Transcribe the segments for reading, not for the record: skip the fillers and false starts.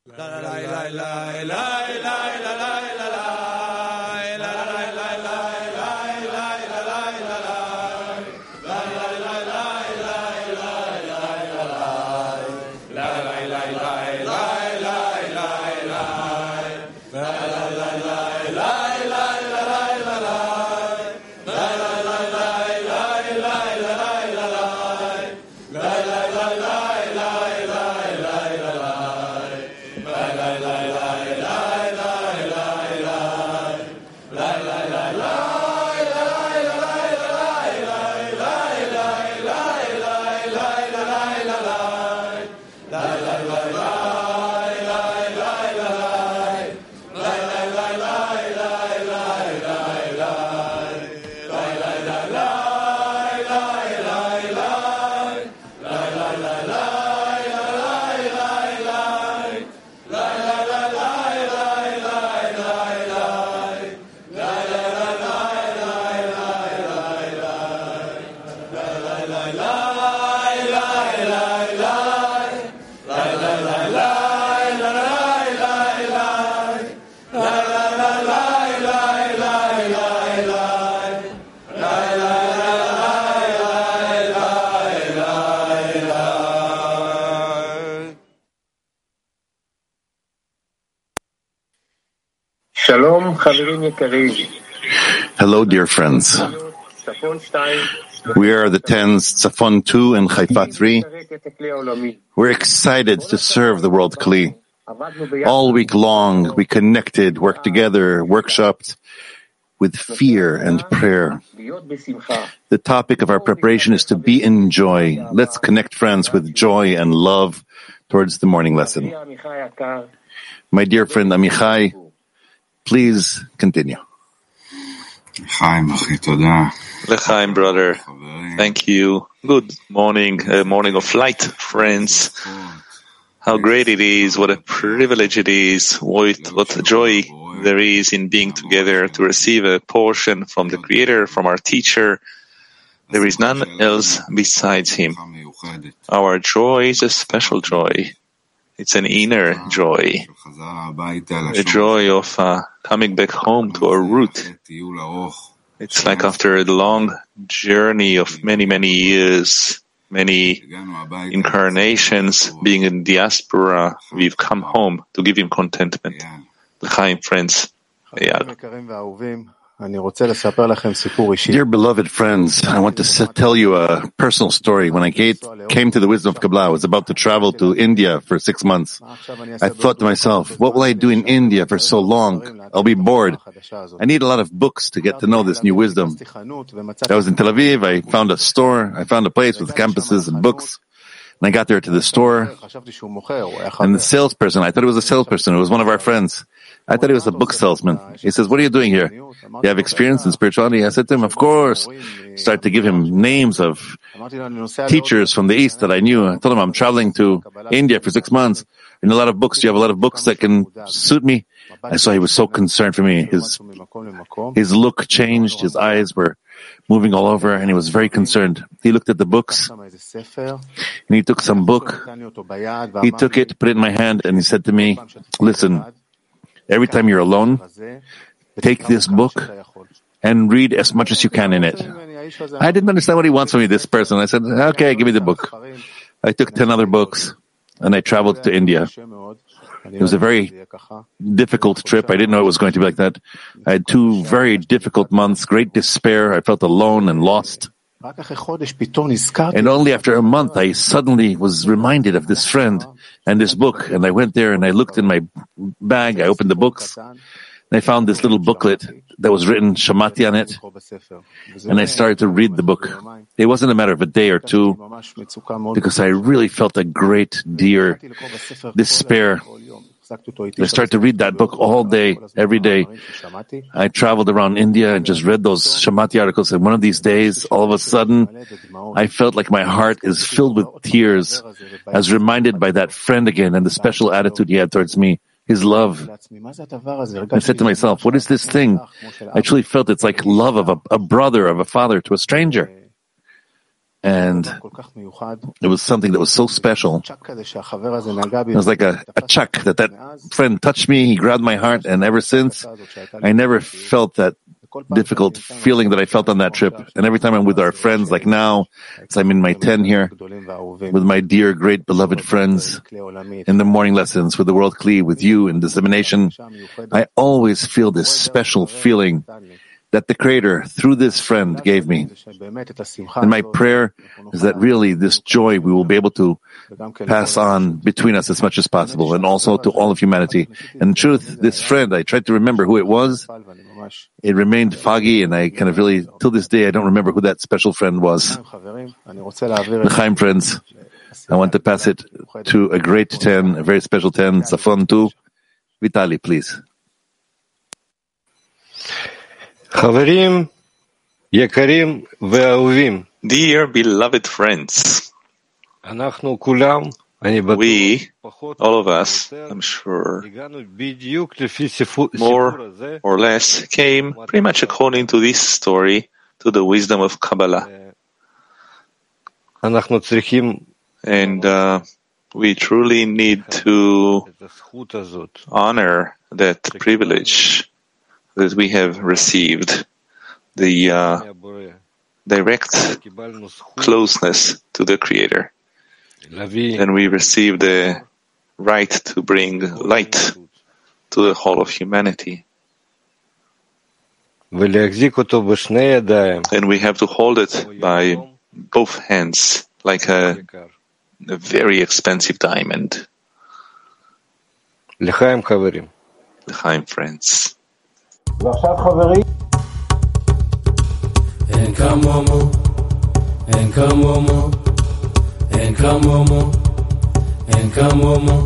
Hello, dear friends. We are the Tens, Tzafon 2 and Haifa 3. We're excited to serve the world Kli. All week long, we connected, worked together, workshopped with fear and prayer. The topic of our preparation is to be in joy. Let's connect, friends, with joy and love towards the morning lesson. My dear friend Amichai, please continue. L'chaim, brother. Thank you. Good morning, morning of light, friends. How great it is, what a privilege it is, what joy there is in being together to receive a portion from the Creator, from our teacher. There is none else besides Him. Our joy is a special joy. It's an inner joy, a joy of coming back home to our root. It's like after a long journey of many, many years, many incarnations, being in diaspora, we've come home to give Him contentment. L'chaim, friends. Eyal. Dear beloved friends, I want to tell you a personal story. When I came to the Wisdom of Kabbalah, I was about to travel to India for 6 months. I thought to myself, what will I do in India for so long? I'll be bored. I need a lot of books to get to know this new wisdom. I was in Tel Aviv. I found a store. I found a place with campuses and books. And I got there to the store, and the salesperson, I thought it was a salesperson. It was one of our friends. I thought he was a book salesman. He says, what are you doing here? You have experience in spirituality? I said to him, of course. Started to give him names of teachers from the East that I knew. I told him I'm traveling to India for 6 months. And a lot of books. Do you have a lot of books that can suit me? I saw he was so concerned for me. His look changed. His eyes were moving all over, and he was very concerned. He looked at the books, and he took some book. He took it, put it in my hand, and he said to me, listen, every time you're alone, take this book and read as much as you can in it. I didn't understand what he wants from me, this person. I said, okay, give me the book. I took 10 other books, and I traveled to India. It was a very difficult trip. I didn't know it was going to be like that. I had 2 very difficult months, great despair. I felt alone and lost. And only after a month, I suddenly was reminded of this friend and this book. And I went there and I looked in my bag. I opened the books. And I found this little booklet that was written Shamati on it. And I started to read the book. It wasn't a matter of a day or 2, because I really felt a great, dear despair. I started to read that book all day, every day. I traveled around India and just read those Shamati articles. And one of these days, all of a sudden, I felt like my heart is filled with tears. I was reminded by that friend again and the special attitude he had towards me, his love. I said to myself, what is this thing? I truly felt it's like love of a brother, of a father to a stranger. And it was something that was so special. It was like a chuck that friend touched me, he grabbed my heart, and ever since, I never felt that difficult feeling that I felt on that trip. And every time I'm with our friends, like now, as I'm in my 10 here, with my dear, great, beloved friends, in the morning lessons, with the World Kli, with you in dissemination, I always feel this special feeling that the Creator, through this friend, gave me. And my prayer is that really this joy we will be able to pass on between us as much as possible, and also to all of humanity. And in truth, this friend, I tried to remember who it was. It remained foggy, and I kind of really, till this day, I don't remember who that special friend was. L'chaim, friends, I want to pass it to a great 10, a very special 10, Safon too. Vitali, please. Dear beloved friends, we, all of us, I'm sure, more or less came pretty much according to this story, to the wisdom of Kabbalah. And we truly need to honor that privilege that we have received, the direct closeness to the Creator. And we receive the right to bring light to the whole of humanity. And we have to hold it by both hands, like a very expensive diamond. L'chaim, friends. En kamomo, en kamomo, en kamomo, en kamomo,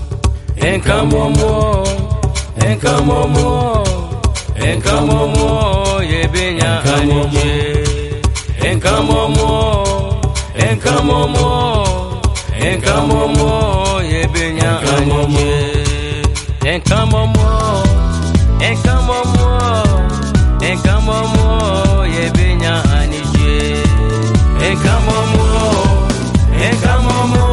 en kamomo, en kamomo, en kamomo, yebenya anije. En kamomo, en kamomo, en kamomo, yebenya anije. En kamomo, en kamomo, en kamomo, yebenya anije. En kamomo, en kamomo,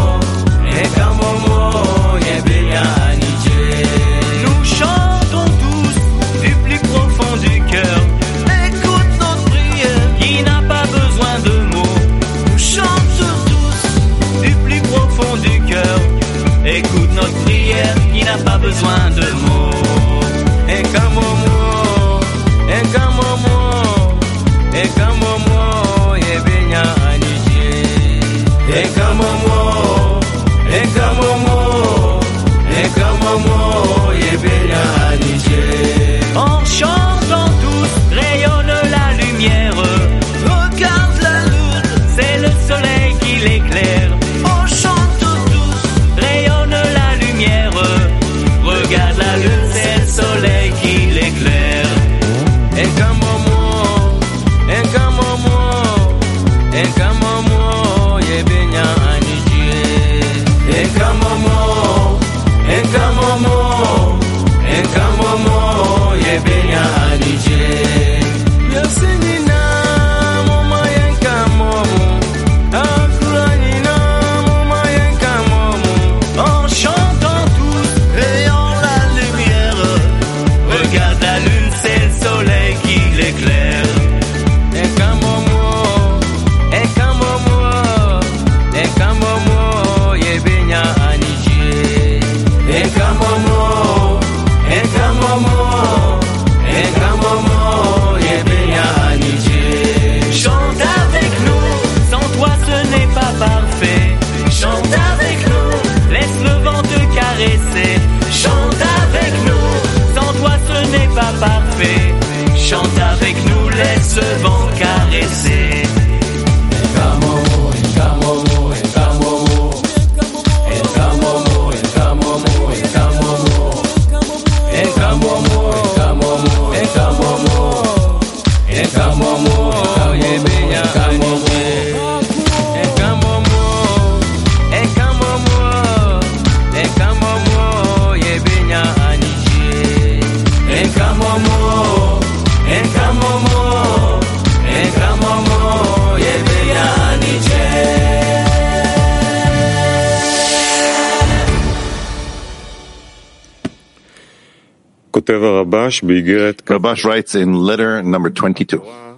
en kamomo, yebenya anije. Nous chantons tous du plus profond du cœur. Écoute notre prière qui n'a pas besoin de mots. Nous chantons tous du plus profond du cœur. Écoute notre prière qui n'a pas besoin de mots. En kamomo, en kamomo, en kamomo, yebenya anije. En kamomo, en kamomo, en kamomo, yebenya anije. En chantant tous, rayonne la lumière. Regarde la lune, c'est le soleil qui l'éclaire. On chante tous, rayonne la lumière. Regarde la lune, c'est le soleil qui l'éclaire. En kamomo, en kamomo, en kamomo, yebenya anije. En kamomo, en kamomo, en kamomo, yebenya anije. Yasinina, mama en kamomo, akuranyina, mama en kamomo. En chantant tous, ayant la lumière. Regarde la lune, c'est le soleil qui l'éclaire. En kamomo, en kamomo, en kamomo, yebenya anije. En kamomo, en kamomo, en kamomo, yebenya anije. Chante avec nous, sans toi ce n'est pas parfait. Chante avec nous, laisse le vent te caresser. Chante avec nous, sans toi ce n'est pas parfait. Chante avec nous, laisse le vent caresser. En kamomo, en kamomo, en kamomo. En kamomo, en kamomo, en kamomo. En kamomo, en kamomo, en kamomo, yebenya anije. En kamomo, en kamomo, en kamomo, Rabash writes in letter number 22.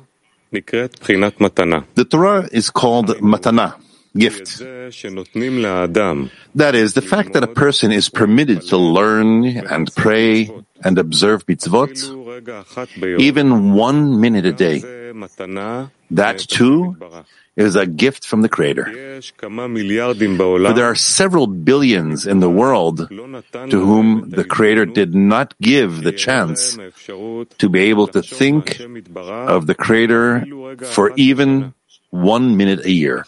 The Torah is called matana, gift. That is, the fact that a person is permitted to learn and pray and observe mitzvot, even 1 minute a day. That too is a gift from the Creator. For there are several billions in the world to whom the Creator did not give the chance to be able to think of the Creator for even 1 minute a year.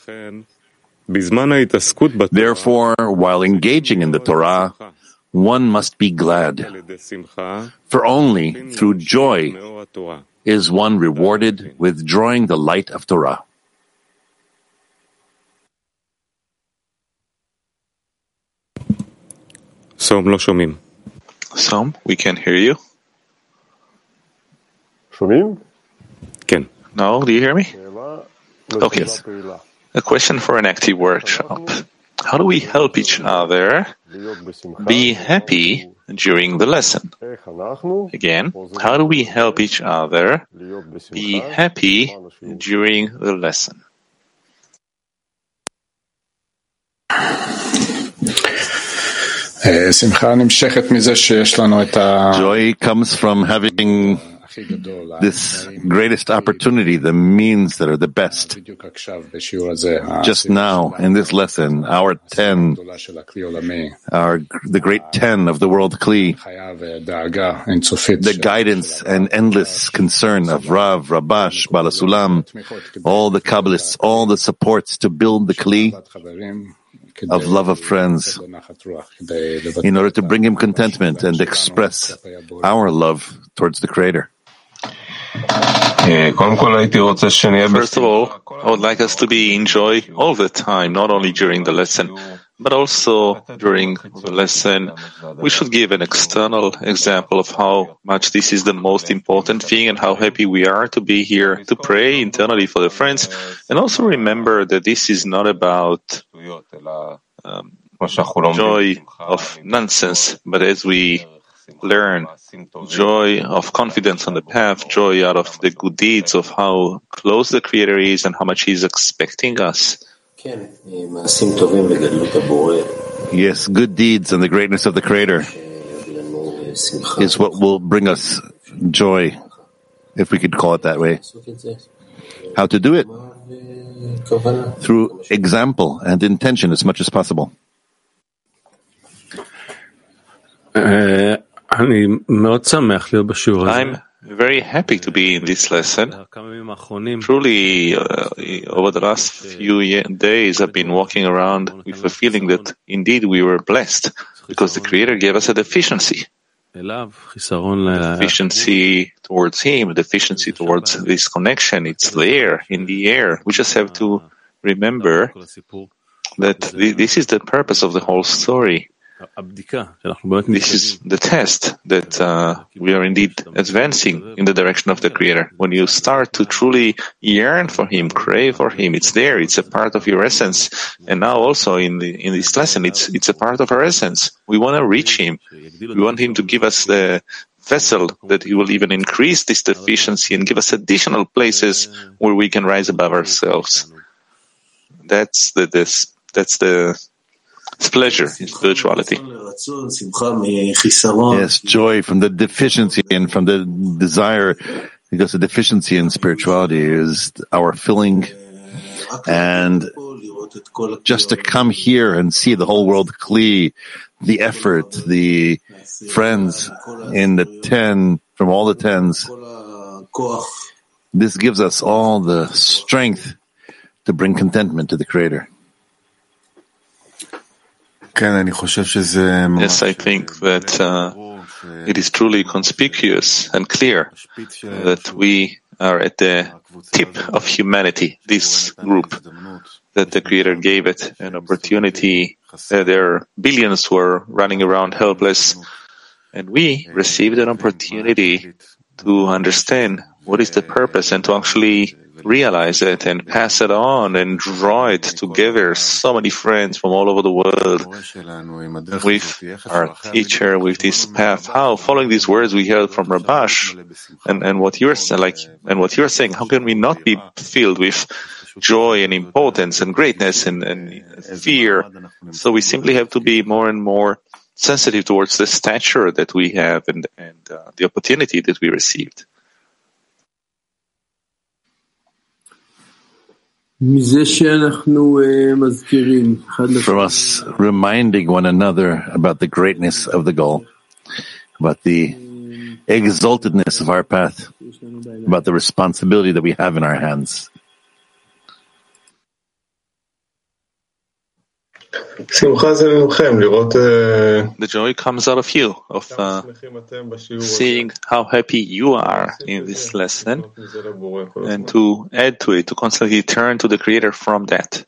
Therefore, while engaging in the Torah, one must be glad, for only through joy is one rewarded with drawing the light of Torah. Som, we can hear you. No, do you hear me? Okay. A question for an active workshop. How do we help each other be happy during the lesson? Again, how do we help each other be happy during the lesson? Joy comes from having this greatest opportunity, the means that are the best. Just now, in this lesson, the great 10 of the world Kli, the guidance and endless concern of Rav, Rabash, Baal HaSulam, all the Kabbalists, all the supports to build the Kli of love of friends in order to bring him contentment and express our love towards the Creator. First of all, I would like us to be in joy all the time, not only during the lesson, but also during the lesson. We should give an external example of how much this is the most important thing and how happy we are to be here to pray internally for the friends. And also remember that this is not about joy of nonsense, but as we learn joy of confidence on the path, joy out of the good deeds of how close the Creator is and how much He is expecting us. Yes, good deeds and the greatness of the Creator is what will bring us joy, if we could call it that way. How to do it? Through example and intention as much as possible. I'm very happy to be in this lesson. Truly, over the last few days, I've been walking around with a feeling that indeed we were blessed because the Creator gave us a deficiency. Deficiency towards Him, deficiency towards this connection. It's there, in the air. We just have to remember that this is the purpose of the whole story. This is the test that we are indeed advancing in the direction of the Creator. When you start to truly yearn for Him, crave for Him, it's there. It's a part of your essence. And now also in this lesson, it's a part of our essence. We want to reach Him. We want Him to give us the vessel that He will even increase this deficiency and give us additional places where we can rise above ourselves. That's the pleasure in spirituality. Yes, joy from the deficiency and from the desire, because the deficiency in spirituality is our filling, and just to come here and see the whole world Kli, the effort, the friends in the 10, from all the 10s, this gives us all the strength to bring contentment to the Creator. Yes, I think that it is truly conspicuous and clear that we are at the tip of humanity, this group, that the Creator gave it an opportunity. There are billions who are running around helpless, and we received an opportunity to understand what is the purpose and to actually realize it and pass it on and draw it together. So many friends from all over the world with our teacher, with this path. How, following these words we heard from Rabash and what you're saying, how can we not be filled with joy and importance and greatness and fear? So we simply have to be more and more sensitive towards the stature that we have and the opportunity that we received. From us reminding one another about the greatness of the goal, about the exaltedness of our path, about the responsibility that we have in our hands. The joy comes out of you, of seeing how happy you are in this lesson, and to add to it, to constantly turn to the Creator from that.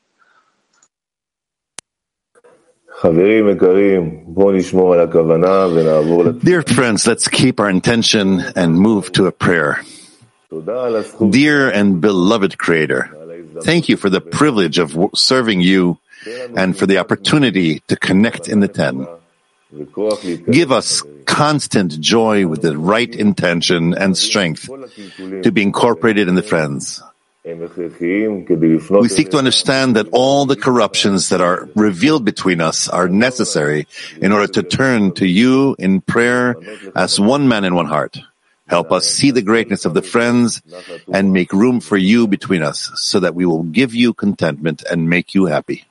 Dear friends, let's keep our intention and move to a prayer. Dear and beloved Creator, thank you for the privilege of serving you and for the opportunity to connect in the 10. Give us constant joy with the right intention and strength to be incorporated in the friends. We seek to understand that all the corruptions that are revealed between us are necessary in order to turn to you in prayer as one man and one heart. Help us see the greatness of the friends and make room for you between us so that we will give you contentment and make you happy.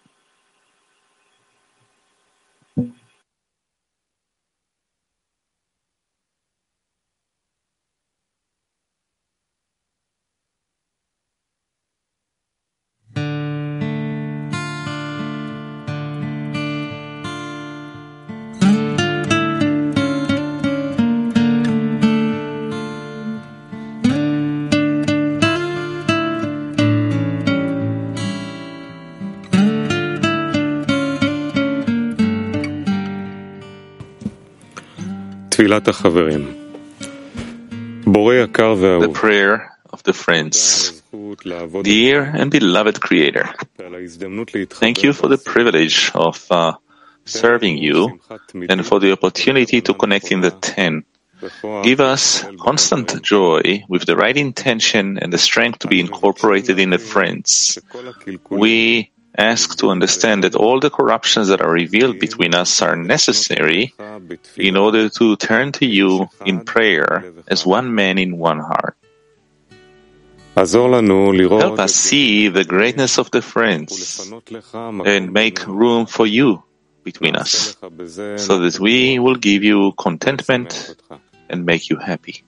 The prayer of the friends. Dear and beloved Creator, thank you for the privilege of serving you and for the opportunity to connect in the 10. Give us constant joy with the right intention and the strength to be incorporated in the friends. We ask to understand that all the corruptions that are revealed between us are necessary in order to turn to you in prayer as one man in one heart. Help us see the greatness of the friends and make room for you between us so that we will give you contentment and make you happy.